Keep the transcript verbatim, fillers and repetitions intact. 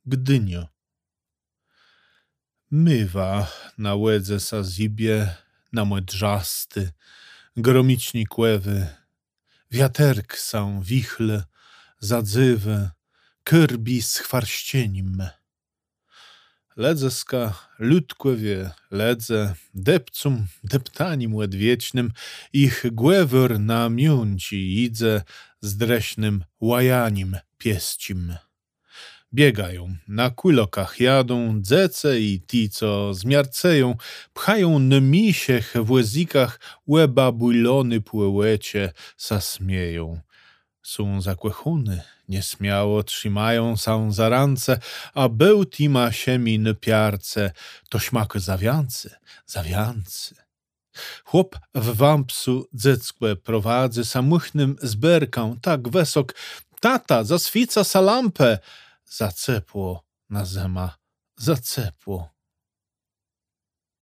Gdynio. Mywa na łedze sa zibie, na młodrzasty, gromicznik kłewy, wiaterk są wichle, zadzywę, kyrbi z chwarścienim. Ledzeska ludkłewie ledze, depcum deptanim łedwiecznym, ich głewor na miunci idze, z dreśnym łajanim pieścim. Biegają, na kulokach jadą, dzece i ti, co zmiarceją, pchają nmisiech w łezikach, łeba bujlony płełecie, sa smieją. Są zakłechuny, nieśmiało trzymają się za rance, a bełti ma siemi npiarce, to śmak zawiance, zawiance. Chłop w wampsu dzecłe prowadzy, samuchnym zberką, tak wesok, tata, zaswica sa lampę, zacepło na zema, zacepło.